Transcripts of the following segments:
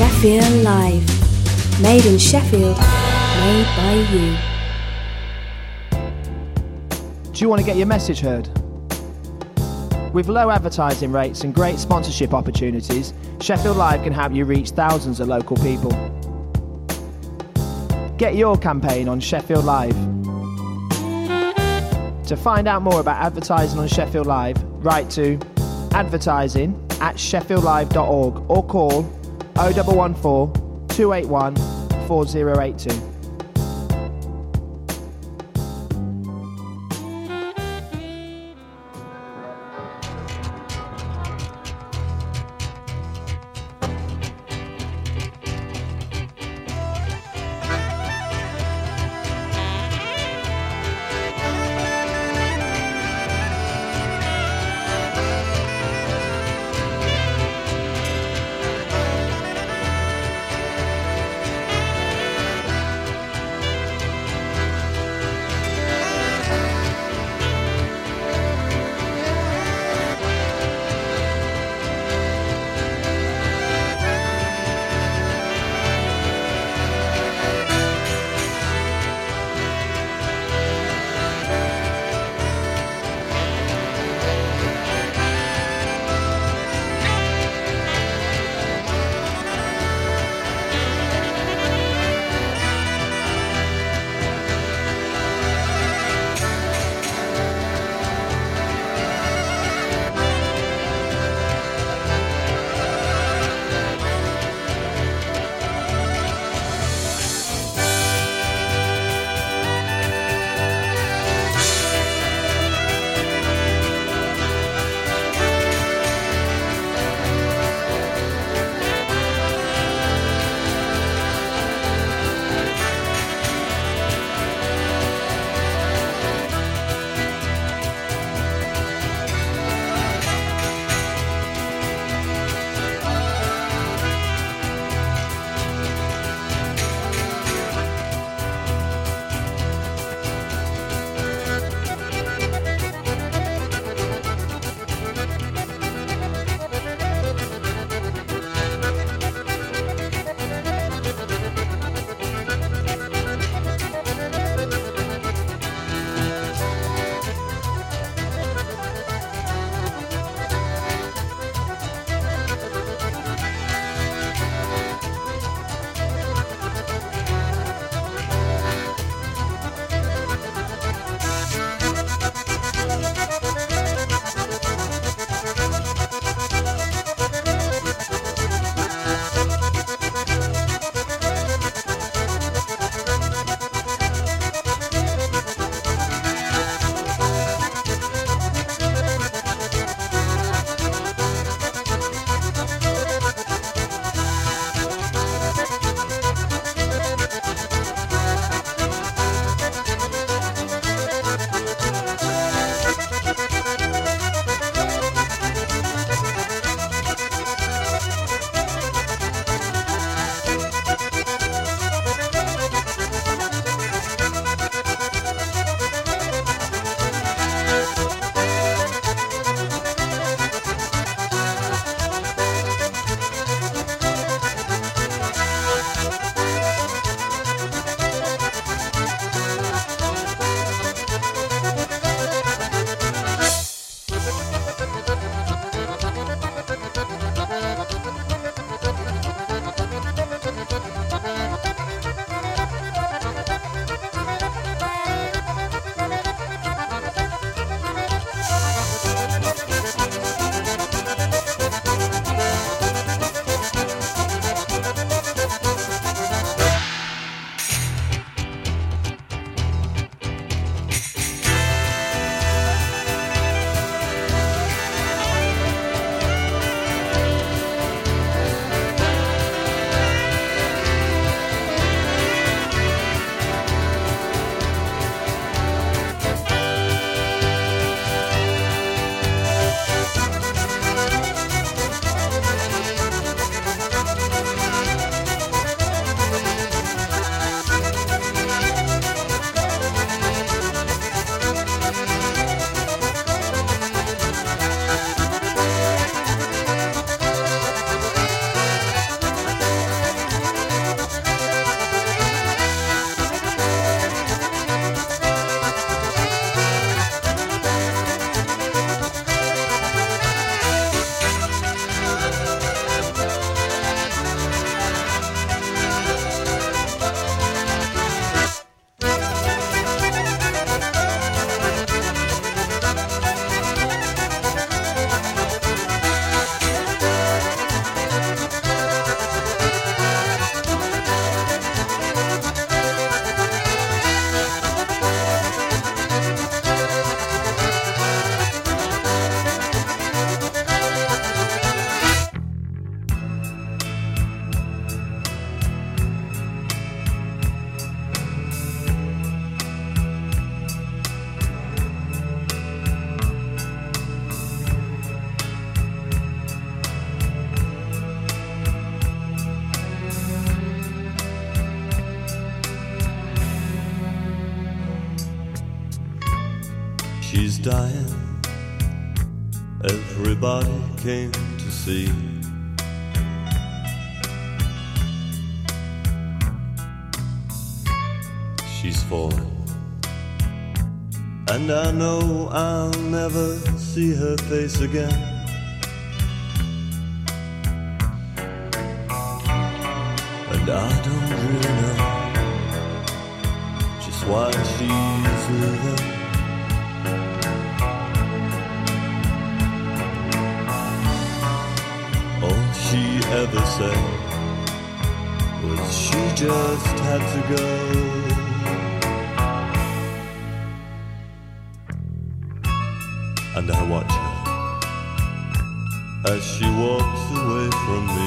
Sheffield Live. Made in Sheffield, made by you. Do you want to get your message heard? With low advertising rates and great sponsorship opportunities, Sheffield Live can help you reach thousands of local people. Get your campaign on Sheffield Live. To find out more about advertising on Sheffield Live, write to advertising@sheffieldlive.org or call 0114 281 4082. She's dying, everybody came to see. She's fallen, and I know I'll never see her face again. And I don't really know just why she's living. All she ever said was she just had to go. And I watch her as she walks away from me.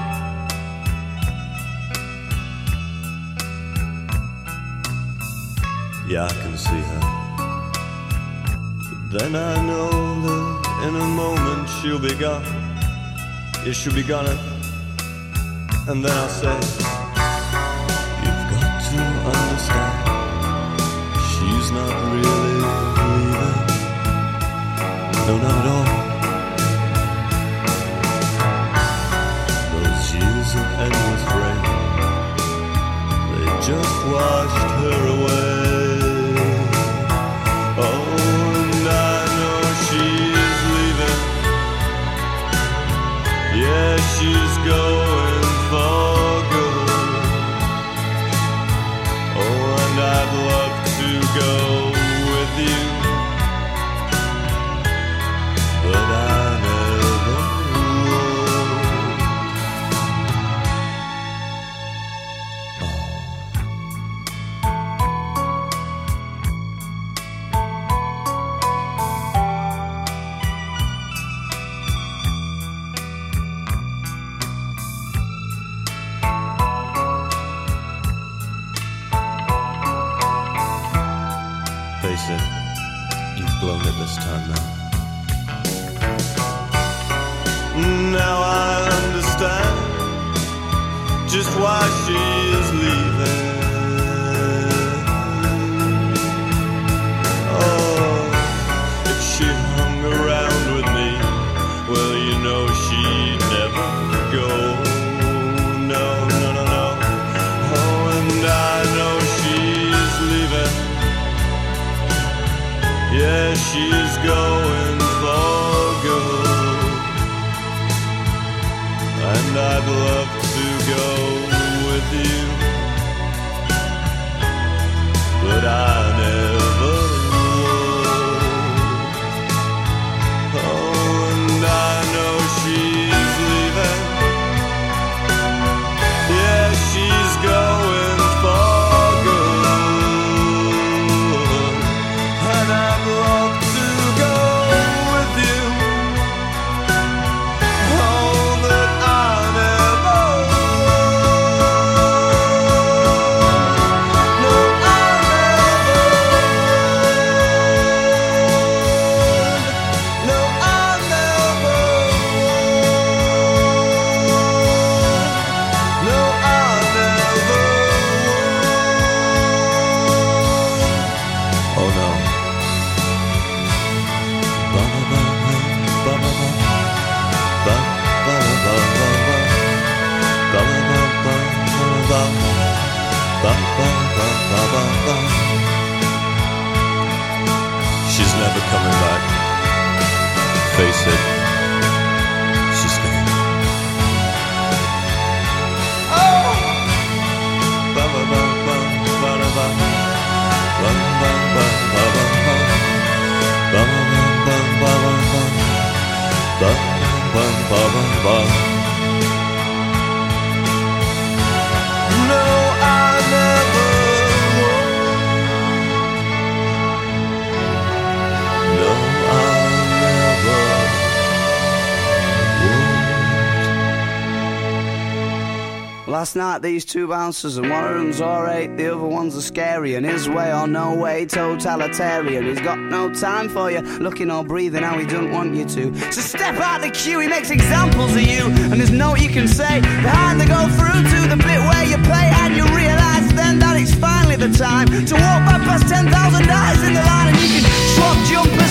Yeah, I can see her, but then I know that in a moment she'll be gone. Yeah, she'll be gone, and then I'll say, you've got to understand, she's not really leaving. No, not at all. Those years of endless rain, they just washed her away. Oh, and I know she's leaving. Yeah, she's going for good. Oh, and I'd love to go with you, but I never would. Face it, you've blown it this time now. Now I understand just why she is leaving. Oh, if she hung around with me, well, you know she'd never go. No, no, no, no. Oh, and I know she's leaving. Yeah, she's going for good. And I'd love to go with you, but I never would. Oh, and I know she's leaving. Yeah, she's going for good. And I'd love to go with you. Oh, but I never would. No, I never would. No, I never would. No, I never would. Oh no. She's never coming back. Face it, she's gone. Oh! No, I never would. No, I never would. Last night these two bouncers, and one of them's alright, the other one's a scary, and his way or no way, totalitarian. He's got no time for you, looking or breathing how he doesn't want you to. So step out the queue, he makes examples of you, and there's no you can say. Behind they go through to the bit where you play, and you realise then that it's finally the time to walk back past 10,000 eyes in the line, and you can swap, jump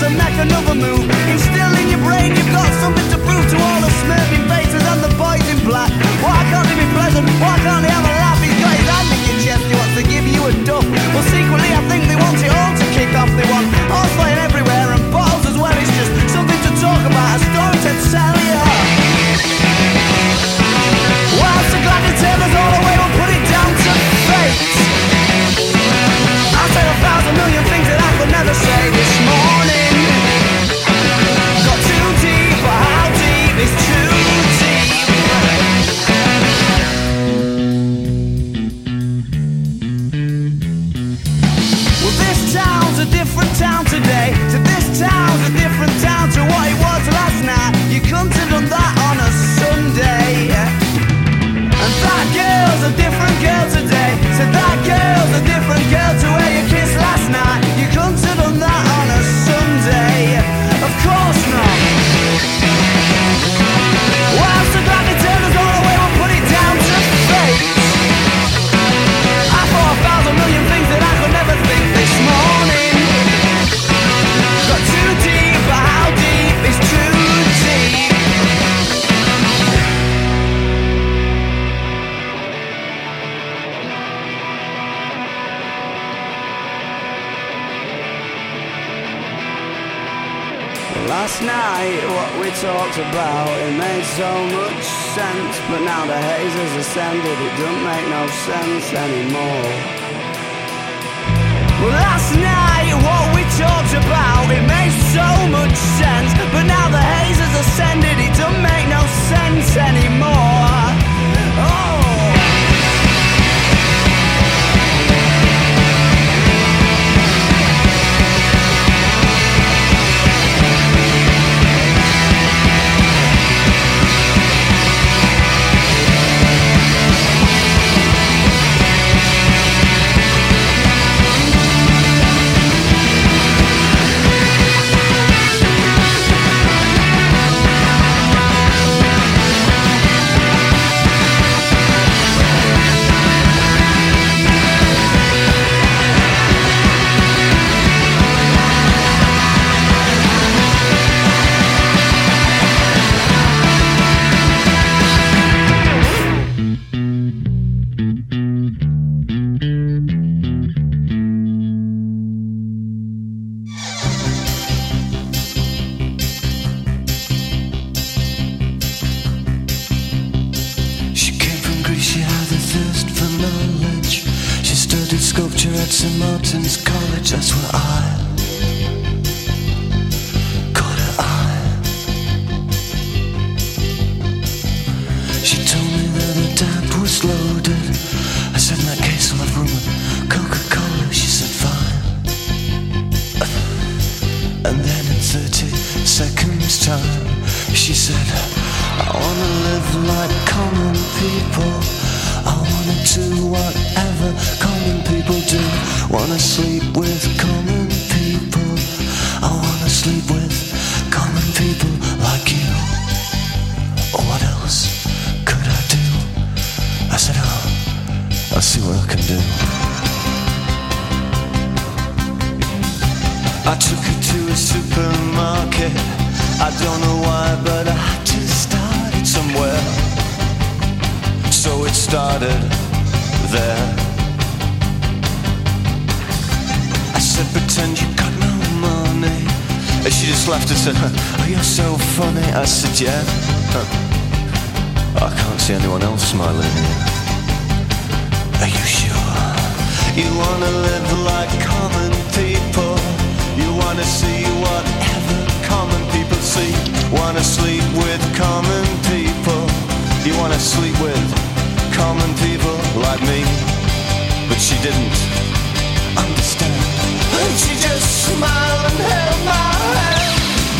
move. Instill in your brain you've got something to prove to all the smirking faces and the boys in black. Why can't he be present? Why can't he have a laugh? He's got his hand in your chest, he wants to give you a duff. Well, secretly I think they want it all to kick off. They want all flying everywhere and balls as well. It's just something to talk about, a story to tell you. Well, I'm so glad to tell us all away, we'll put it down to fate. I'll say 1,000 million things that I could never say this morning. Got too deep, but how deep is too deep? Well, this town's a different town today. So this town's a different town to what it was last night. You couldn't have done that on a Sunday. And that girl's a different girl today. So that girl's a different girl to where you kissed last night. You couldn't have done that on a Sunday. Of course not. Well, I'm so glad they turned us all away. We'll put it down to fate. I thought 1,000 million things that I could never think this morning. Got too deep, but how deep is too deep? Last night, what we talked about, it made so much sense. But now the haze has ascended, it don't make no sense anymore. Well, last night, what we talked about, it made so much sense. But now the haze has ascended, it don't make no sense anymore. Oh! St. Martin's College, that's where I caught her eye. She told me that the tap was loaded. I said, in that case I'll have rum and Coca-Cola. She said, fine. And then in 30 seconds time she said, I wanna live like common people. I wanna do whatever common people do. Wanna sleep with common people. I wanna sleep with common people like you. What else could I do? I said, I'll see what I can do. I took her to a supermarket. I don't know why, but I had to start it somewhere. So it started there. I said, pretend you got no money. And she just laughed and said, oh, you're so funny. I said, yeah. I can't see anyone else smiling here. Are you sure? You wanna live like common people. You wanna see whatever common people see. Wanna sleep with common people. You wanna sleep with common people like me. But she didn't understand. And she just smiled and held my hand.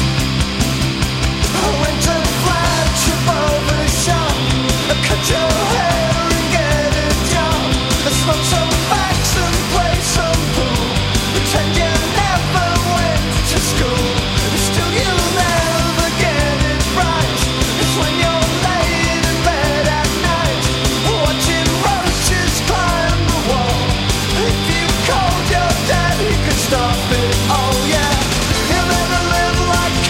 I went to the flagship barber shop. I cut your hair and get a job. I smoke some facts and play some pool. Pretend you never went to school. Still you'll never get it right. It's when you're laid in bed at night, watching roaches climb the wall. If you called your dad, he could stop it. Oh yeah, you'll never live like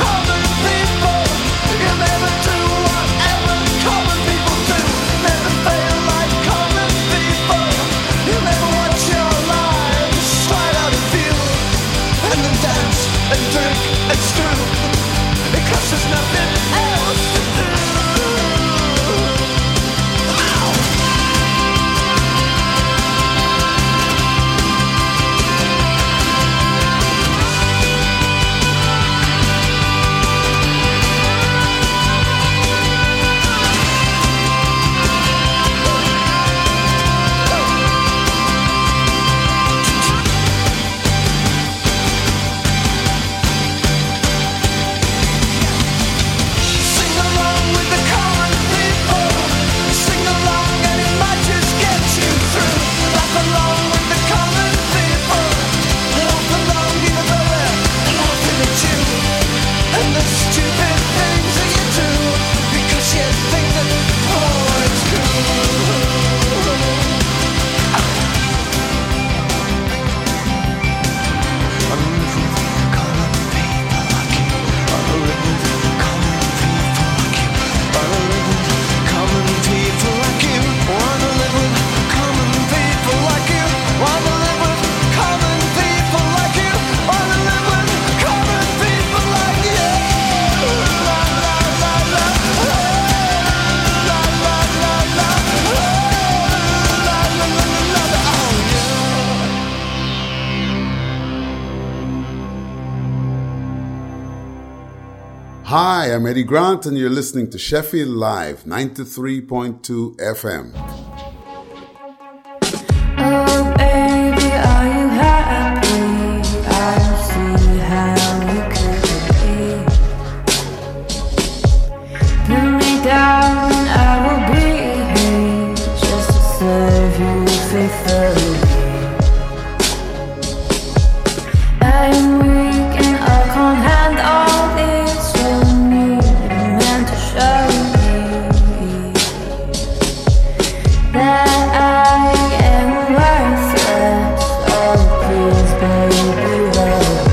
Hi, I'm Eddie Grant, and you're listening to Sheffield Live, 93.2 FM. Oh, baby, are you happy? I don't see how you could be. Put me down and I will be here just to serve you faithfully. I'm weak and I can't handle this. You need a man to show me that I am worthless. Oh, please, baby, love me.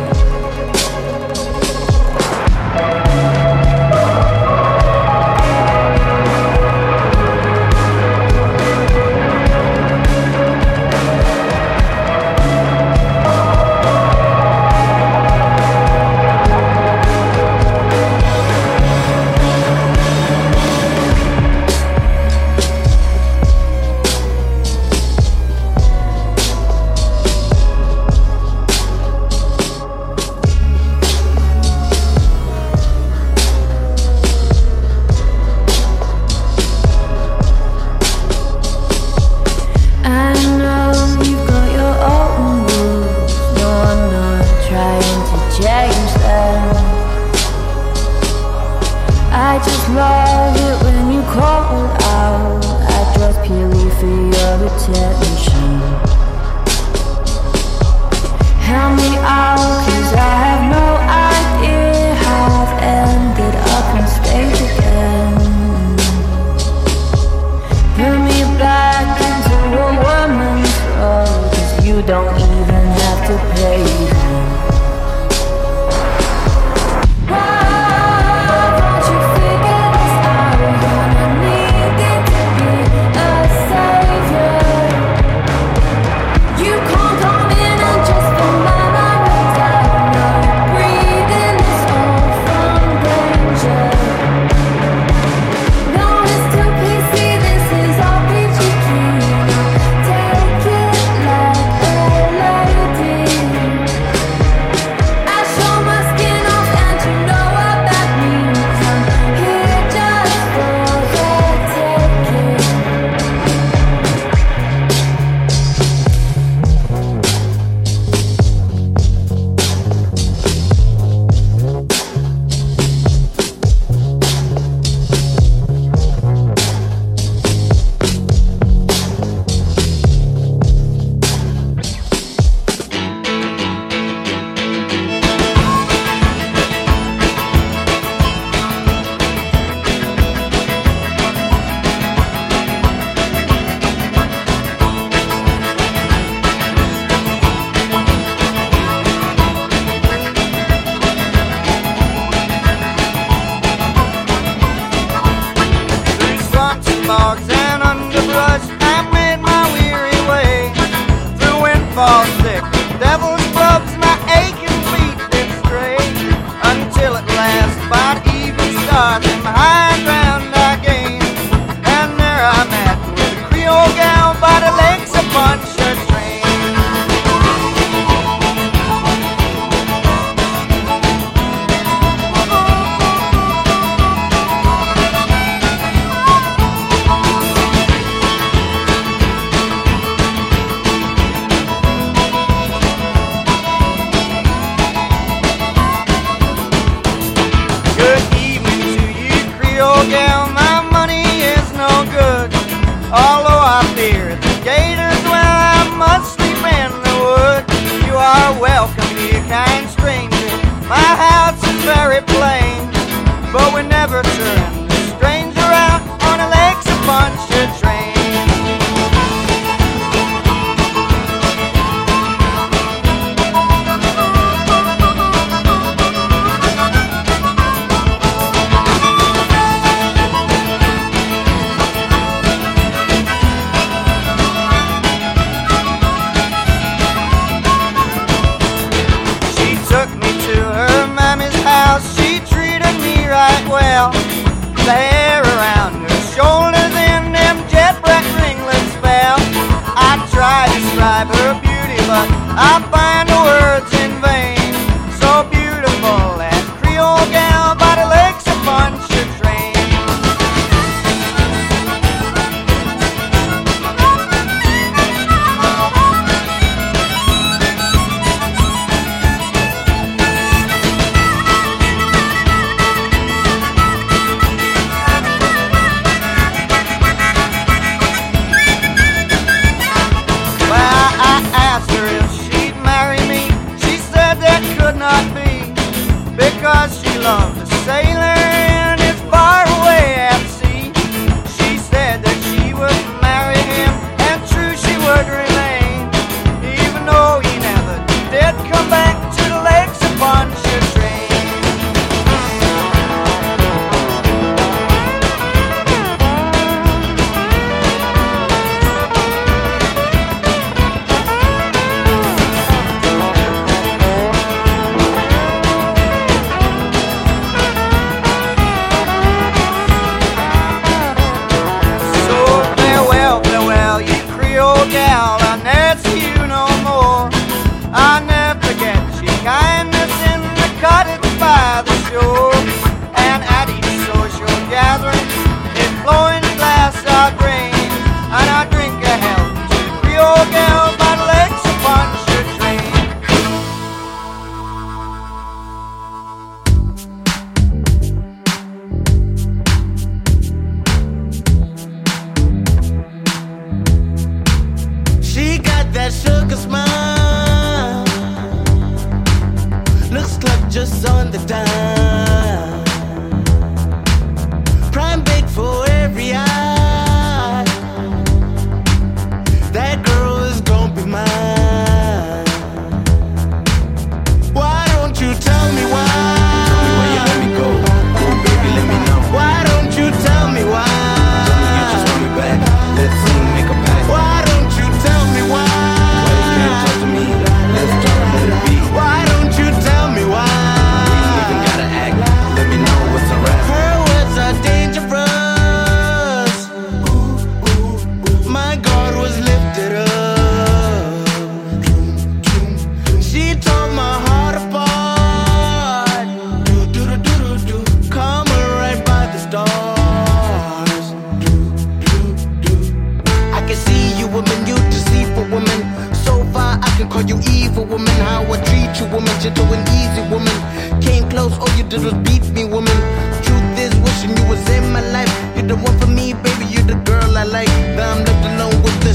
Don't even have to pay them. She treated me right well. sugar smile looks like just on the dime. Prime bait for every eye. That girl is gonna be mine. Why don't you tell me why? Tell me why you let me go. Oh baby, let me know. Why don't you tell me why? Tell me you just want me back. Let's sing, make a pact. Why don't you tell me why? Why you can't talk to me? Let's talk, let it be. Why don't you tell me why? We ain't even gotta act. Let me know what's a rap. Her words are dangerous. My guard was lifted up. She tore my heart apart. Come right by the stars. I can see you woman, you deceitful woman. So far I can call you evil woman. How I treat you woman, gentle and easy woman. Came close, all you did was beat me woman. Truth is wishing you was in my life. You're the one for me, baby, you're the girl I like. Now I'm left alone with this.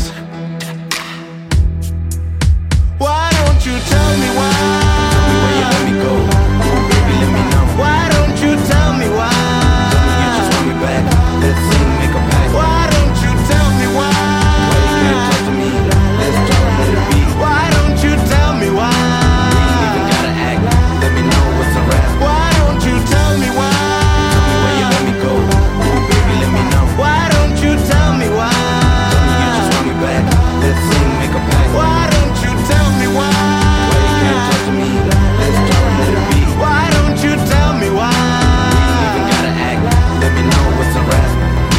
Why don't you tell me why? Tell me why you let me go. Oh baby, let me know. Why don't you tell me why? Tell me you just want me back. Let's sing, make a pact. Why don't you tell me why? Why you can't talk to me? Let's talk, let it be. Why don't you tell me why? We ain't even gotta act. Let me know what's a rap. Why don't you tell me why? Tell me why you let me go. Oh baby, let me know. Why don't you tell me why? Tell me you just want me back. Let's sing, make a pact. Why don't you tell me why? Why you can't talk to me? Let's talk, let it be. Why don't you tell me why? We ain't even gotta act. Let me know what's a rap.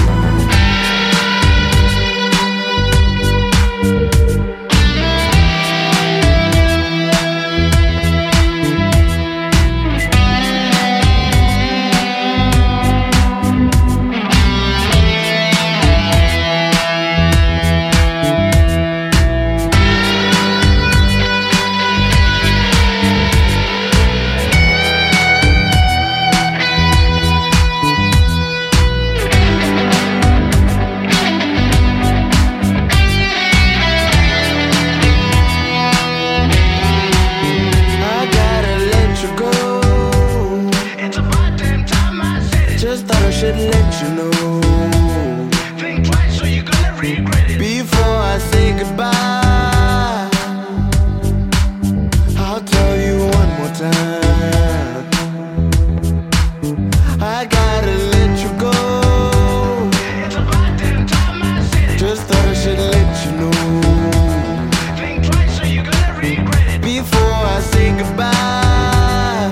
I gotta let you go. It's about damn time I said it. Just thought I should let you know. Think twice or you're gonna regret it. Before I say goodbye, I'll tell you one more time. I gotta let you go. It's about damn time I said it. Just thought I should let you know. Think twice or you're gonna regret it. Before I say goodbye,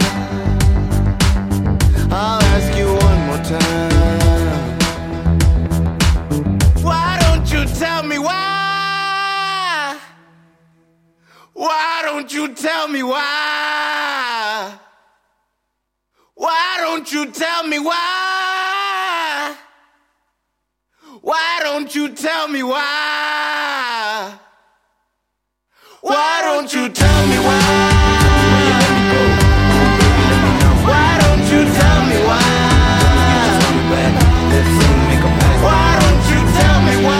I'll ask you one more time. Why don't you tell me why? Why don't you tell me why? Why don't you tell me why? Why don't you tell me why? Why don't you tell me why? Why don't you tell me why? Let's sing, make a pact. Why don't you tell me why?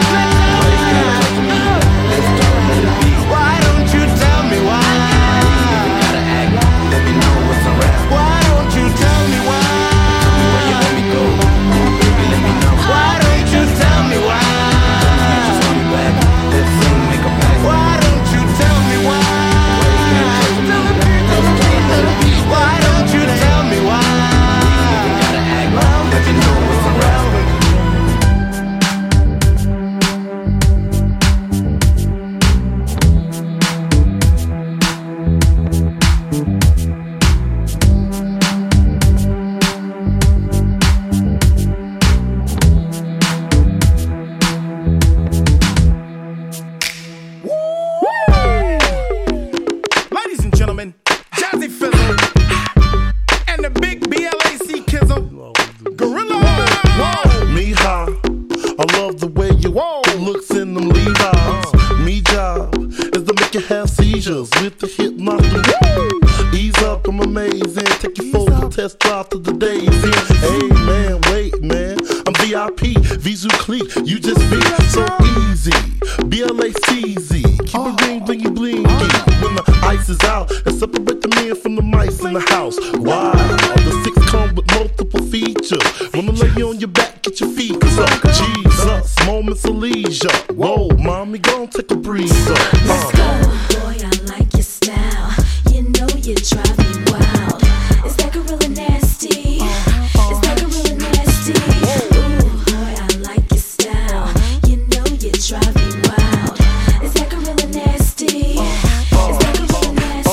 Let's talk, let it be. Why don't you tell me why? We ain't even gotta act. Let me know what's a rap. Why don't you tell me why? Tell me why you let me go. Oh baby, let me know. Why don't you tell me why? Tell me you just want me back. Let's sing, make a pact. Why don't you tell me why? Why you can't talk to me? Let's talk, let it be. Why don't you tell me why? We ain't even gotta act. Let me know what's a rap. Ladies and gentlemen, Jazzy Fizzle and the big BLAC Kizzle, Gorilla. Mija, I love the way you looks in them Levi's. Me job is to make you have seizures with the hip knocking. Ease up, I'm amazing. Take you for a test drive to the days in. Hey man, wait man, I'm VIP, Visu clique, you just be. so easy. BLACZ, keep it ring, blingy, blingy. When the ice is out, and separate the men from the mice in the house. Wow, the six come with multiple features. Wanna lay you on your back, get your feet up. Jesus, moments of leisure. Whoa, mommy, gon' take a breather. Let's go, boy, I like your style. You know you drive me wild. Is that gorilla nasty? Is that gorilla nasty? Ooh, boy, I like your style. You know you drive me wild. Is that gorilla nasty? Is that gorilla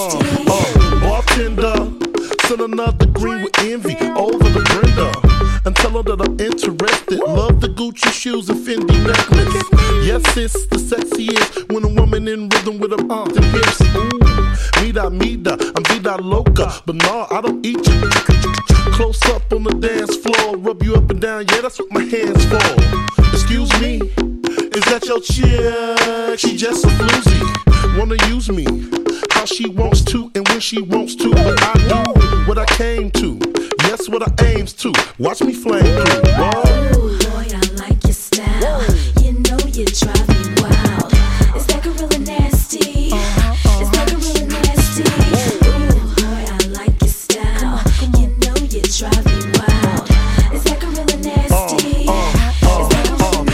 nasty? Bartender, send another green with envy over the Brenda. And tell her that I'm interested. Love the Gucci shoes and Fendi necklace. Yes, it's the sexiest when a woman in rhythm with her arms and hips. Ooh, mira, I'm vida loca. But nah, I don't eat you. Close up on the dance floor, rub you up and down. Yeah, that's what my hands for. Excuse me, is that your chick? She just a floozy. Wanna use me how she wants to and when she wants to. But I do what I came to. Yes, what I aims to. Watch me flame through. Ooh, boy, I like your style. You know you drive me wild. Is that gorilla nasty? Is that gorilla nasty? Ooh, boy, I like your style. You know you drive me wild. Is that gorilla nasty? Is that gorilla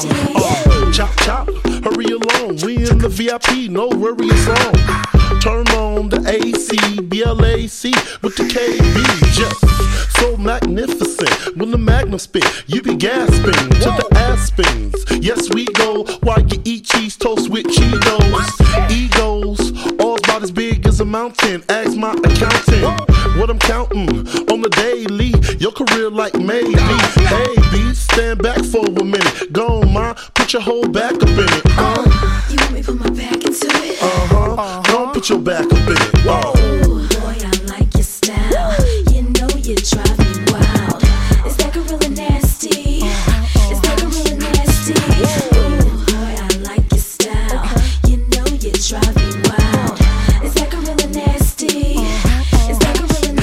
nasty? Chop, chop, hurry along. We in the VIP, no worries on. Turn on the AC, BLAC with the KB. Just so magnificent. When the magnum spit, you be gasping to the aspens. Yes, we go while you eat cheese toast with Cheetos. Egos, all about as big as a mountain. Ask my accountant what I'm counting on the daily. Your career like maybe. Hey, B, stand back for a minute. Go on, ma, put your whole back up in it. You want me to put my back into it? Don't put your back up in it. Whoa. Ooh, boy, I like your style. You know you drive me wild. Is that gorilla nasty? Is that gorilla nasty? Ooh, boy, I like your style. You know you drive me wild. Is that gorilla nasty? Is that gorilla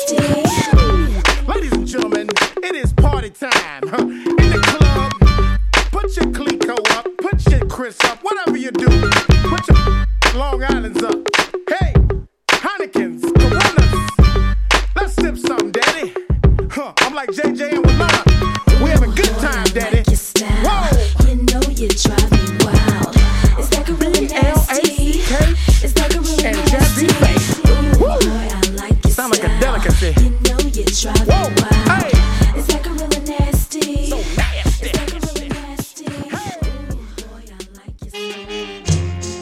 nasty? Ladies and gentlemen, it is party time. In the club, put your Clico up, put your Chris up, whatever you do. Put your Long Island's up. Hey, Heineken's, Coronas. Let's sip something, daddy. I'm like JJ and Winona. We have a good time, daddy. Whoa. You know you drive me wild. Is that gorilla nasty? Is that gorilla and nasty? Jazzy Face. Ooh, boy, I like your Sound like a style. delicacy. You know you drive me Whoa. wild. Hey. Is that gorilla nasty? So nasty. Is that gorilla nasty? Ooh, boy, I like your style.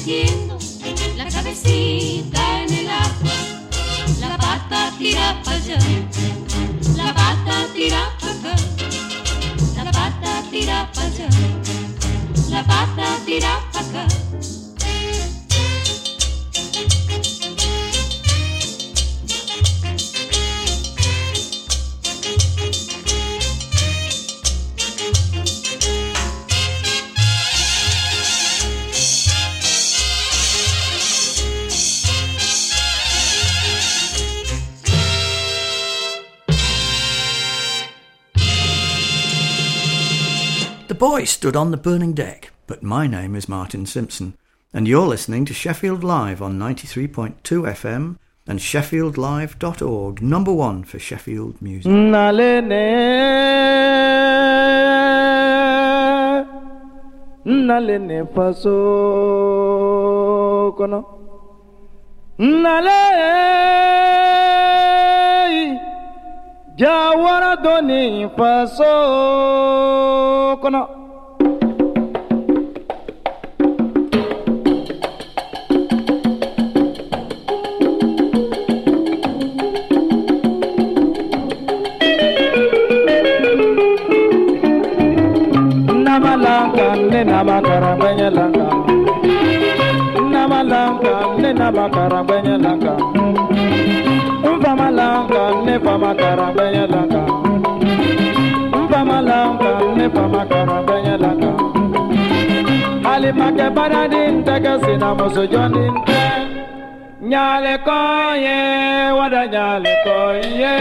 metiendo la cabecita en el agua. La pata tira para allá, la pata tira para acá, la pata tira para allá, la pata tira para acá. The boy stood on the burning deck, but my name is Martin Simpson, and you're listening to Sheffield Live on 93.2 FM and sheffieldlive.org, number one for Sheffield music. Nalene faso kono nale jawara doni faso kono Namalanga ne namakara banyalanga Namalanga ne namakara banyalanga Umpamalanga ne pamakara banyalanga Umpamalanga ne pamakara banyalanga Alimake baradin tega sina moso jonin Nyale koye wada nyale koye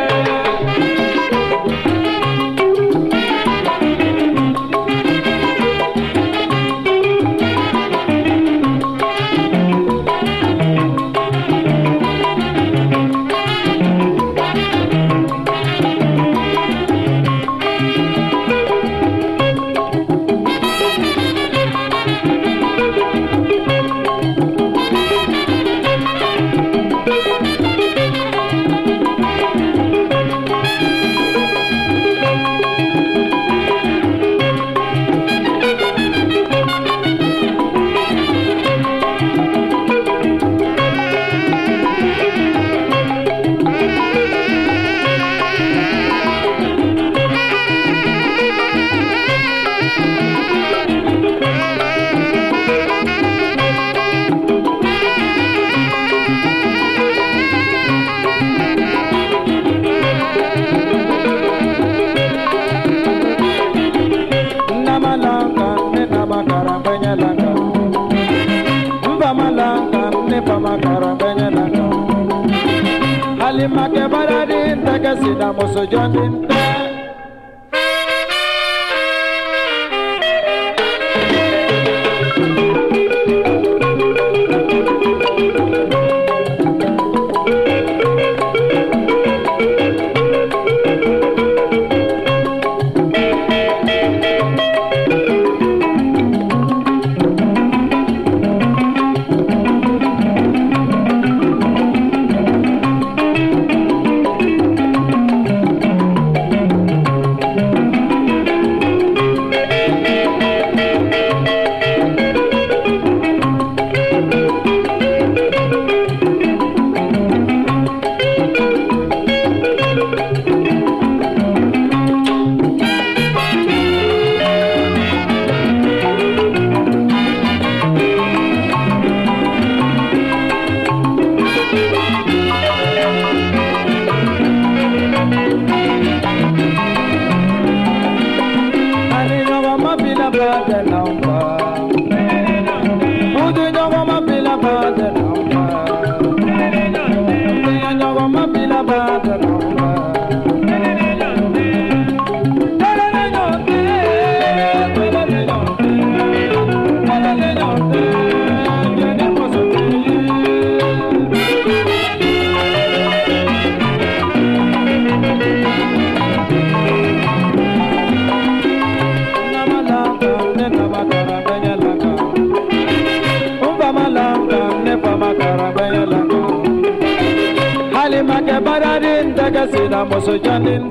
Alimake baradin tega sina moso jonin Alimake baradin tega sina moso jonin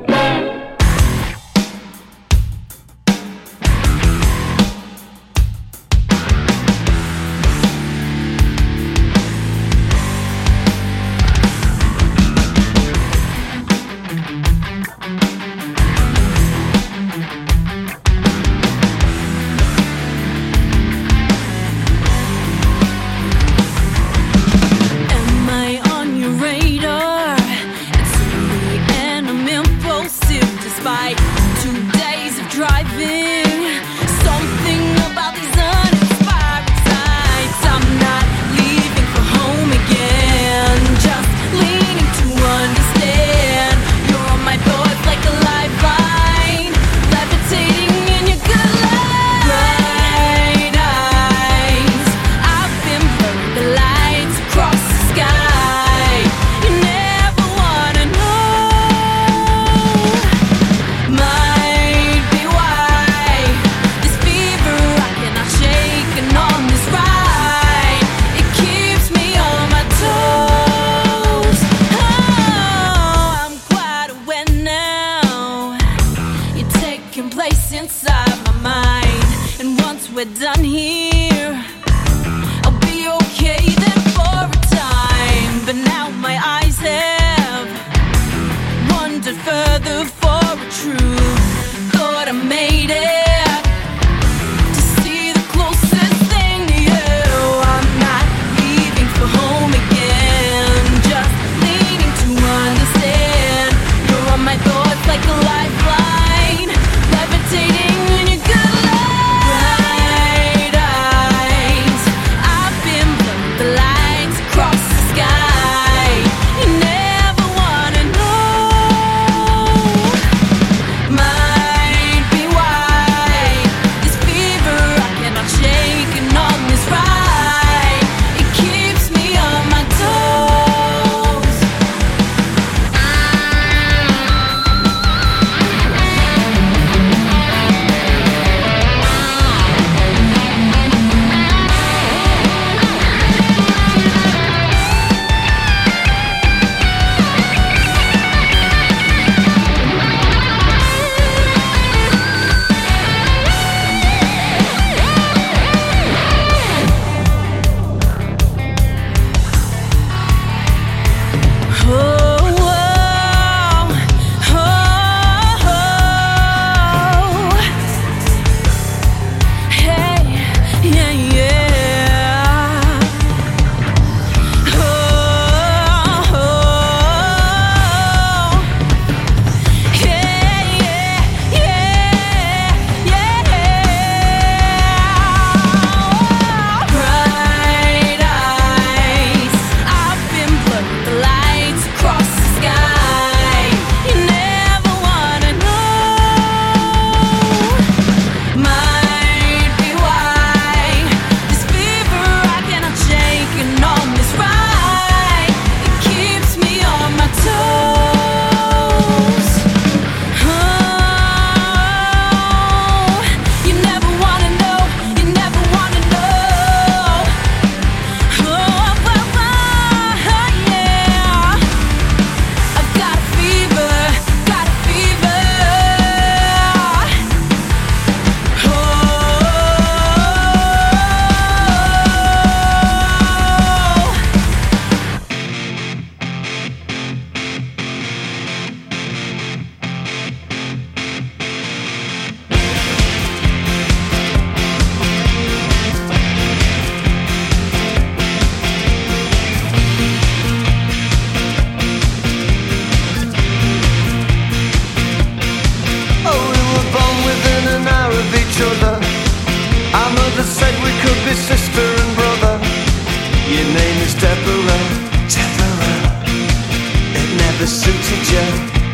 Tetherer, it never suited you.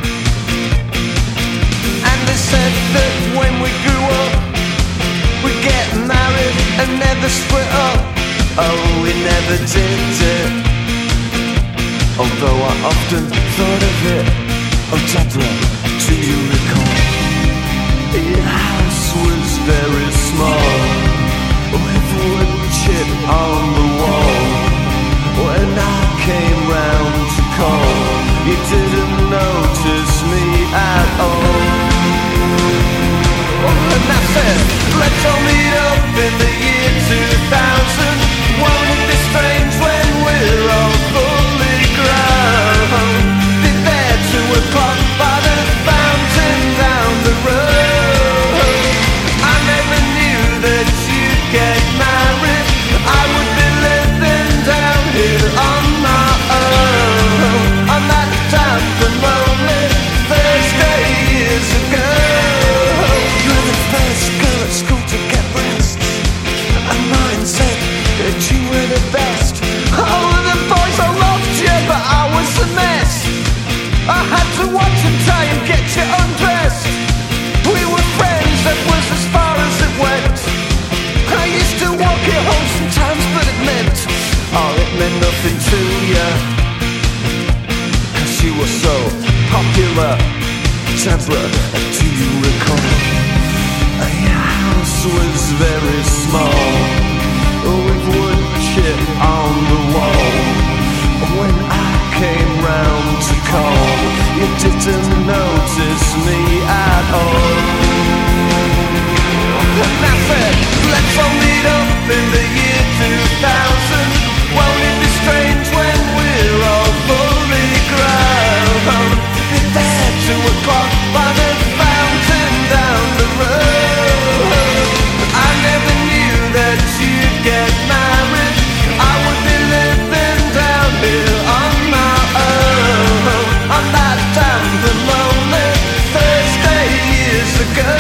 And they said that when we grew up, we'd get married and never split up. Oh, we never did it, although I often thought of it. Oh, Deborah, do you recall? Your house was very small, with wood chip on the wall. When I came round to call, you didn't notice me at all. And I said, let's all meet up in the year 2000. Won't it be strange when we're all fully grown? Be there 2 o'clock by the fountain down the road. I never knew that you'd get married. I would be living down here on my own, on that damp and lonely Thursday years ago. You were the first girl at school to get breasts, and mine said that you were the best. Oh, the boys all loved you, but I was a mess. I had to watch and try and get you undressed. We were friends, that was as far as it went. I used to walk you home sometimes, but it meant nothing to you, 'cause you were so popular. Deborah, do you recall? Your house was very small, with wood chip on the wall. When I came round to call, you didn't notice me at all. And I said, let's all meet up in the year 2000. Won't it be strange when we're all fully grown? Be there 2 o'clock by the fountain down the road. I never knew that you'd get married. I would be living down here on my own, on that damp and lonely Thursday years ago.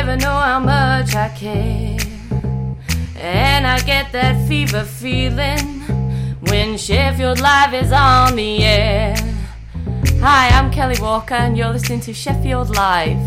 never know how much I care. And I get that fever feeling when Sheffield Live is on the air. Hi, I'm Kelly Walker and you're listening to Sheffield Live.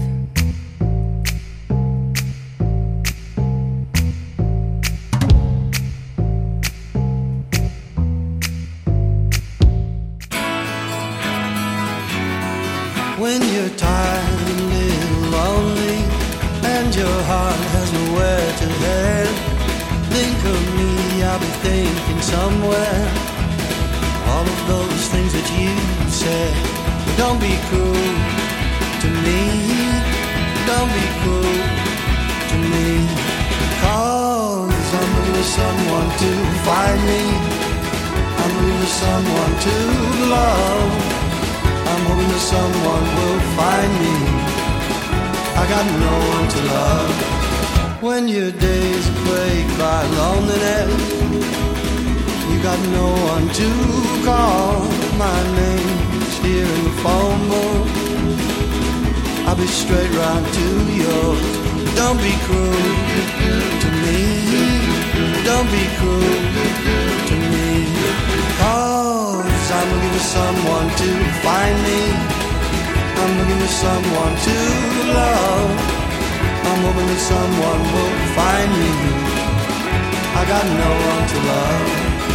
When you're tired and a little lonely and your heart has nowhere to head, think of me, I'll be thinking somewhere all of those things that you said. But don't be cruel to me, don't be cruel to me, 'cause I'm looking for someone to find me, I'm looking for someone to love, I'm hoping that someone will find me. I got no one to love. When your days are plagued by loneliness, you got no one to call. My name's here in the phone book, I'll be straight round to yours. Don't be cruel to me, don't be cruel to me, 'cause I'm looking for someone to find me, I'm looking for someone to love, I'm hoping that someone will find me. I got no one to love,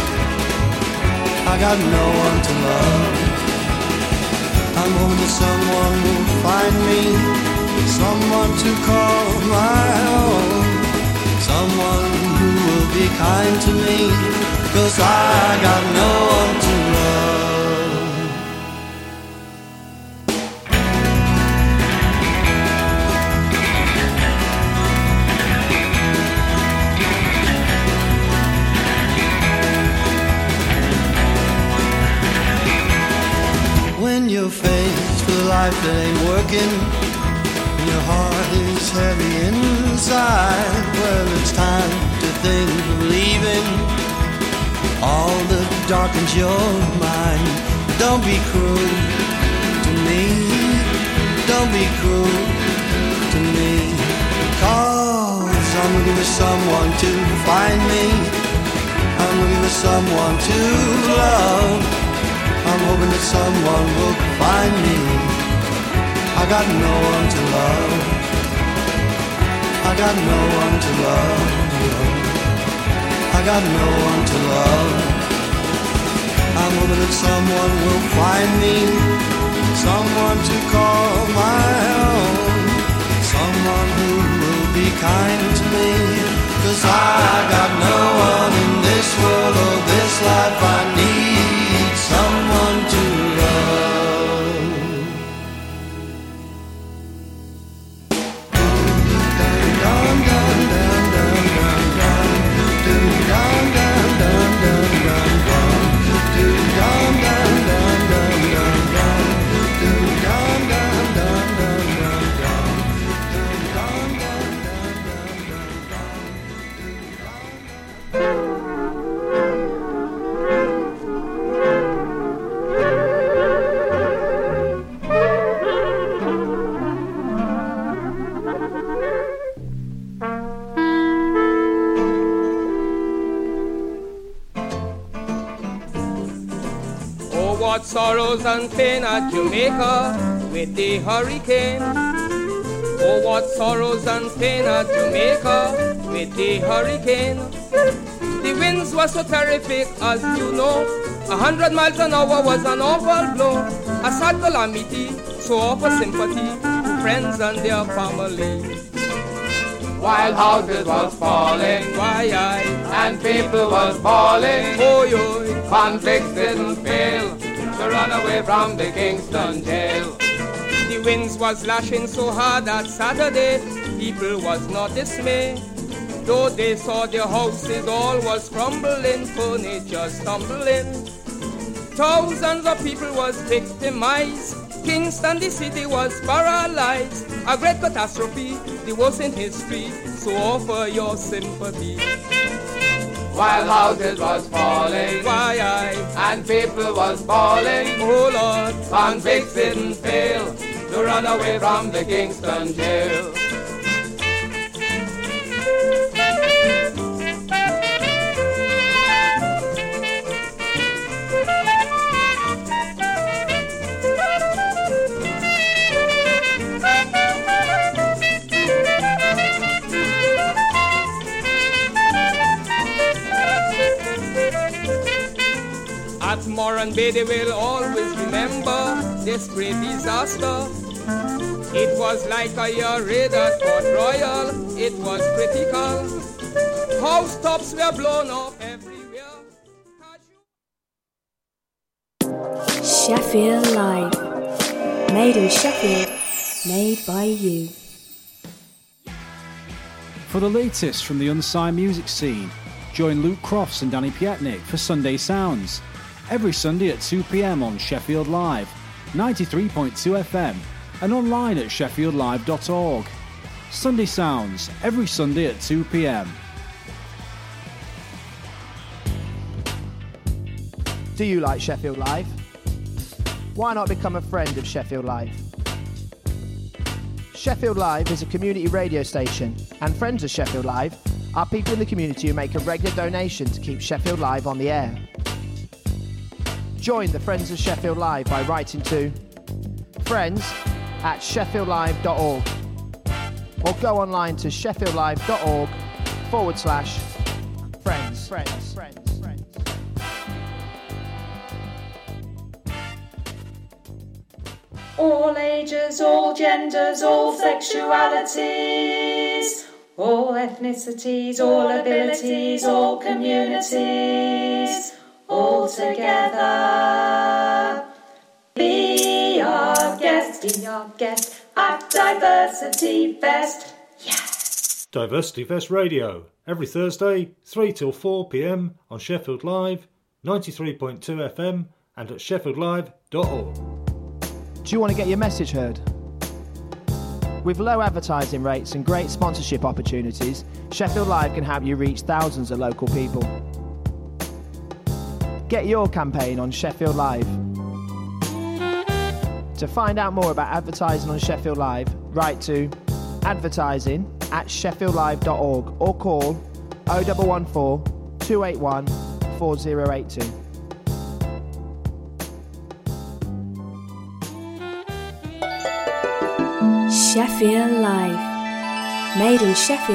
I got no one to love, I'm hoping that someone will find me, someone to call my own, someone who will be kind to me, 'cause I got no one to love. When you're faced with a life that ain't working, and your heart is heavy inside, well, it's time to think of leaving all that darkens your mind. Don't be cruel to me, don't be cruel to me, 'cause I'm looking for someone to find me, I'm looking for someone to love, I'm hoping that someone will find me. I got no one to love, I got no one to love, I got no one to love. I'm hoping that someone will find me, someone to call my own, someone who will be kind to me, 'cause I got no one in this world or this life. I need someone to love. What sorrows and pain at Jamaica with the hurricane. Oh, what sorrows and pain at Jamaica with the hurricane. The winds were so terrific, as you know, 100 miles an hour was an awful blow. A sad calamity, so offer sympathy to friends and their family. While houses was falling, why and people was bawling, oh yo, convicts didn't fail to run away from the Kingston jail. The winds was lashing so hard that Saturday, people was not dismayed. Though they saw their houses, all was crumbling, furniture stumbling. Thousands of people was victimized. Kingston, the city, was paralyzed. A great catastrophe, the worst in history, so offer your sympathy. While houses was falling, why and people was bawling, oh Lord, convicts didn't fail to run away from the Kingston jail. and Bede will always remember this great disaster. It was like a year raid at Port Royal. It was critical. Housetops were blown up everywhere. Sheffield Live. Made in Sheffield. Made by you. For the latest from the unsigned music scene, join Luke Crofts and Danny Pietnik for Sunday Sounds. Every Sunday at 2 p.m. on Sheffield Live, 93.2 FM, and online at sheffieldlive.org. Sunday Sounds, every Sunday at 2 p.m. Do you like Sheffield Live? Why not become a friend of Sheffield Live? Sheffield Live is a community radio station, and friends of Sheffield Live are people in the community who make a regular donation to keep Sheffield Live on the air. Join the Friends of Sheffield Live by writing to friends@sheffieldlive.org or go online to sheffieldlive.org/friends. All ages, all genders, all sexualities, all ethnicities, all abilities, all communities, all together. Be our guest at Diversity Fest. Yes! Diversity Fest Radio, every Thursday, 3 till 4 p.m. on Sheffield Live, 93.2 FM and at sheffieldlive.org. Do you want to get your message heard? With low advertising rates and great sponsorship opportunities, Sheffield Live can help you reach thousands of local people. Get your campaign on Sheffield Live. To find out more about advertising on Sheffield Live, write to advertising@sheffieldlive.org or call 0114 281 4082. Sheffield Live. Made in Sheffield.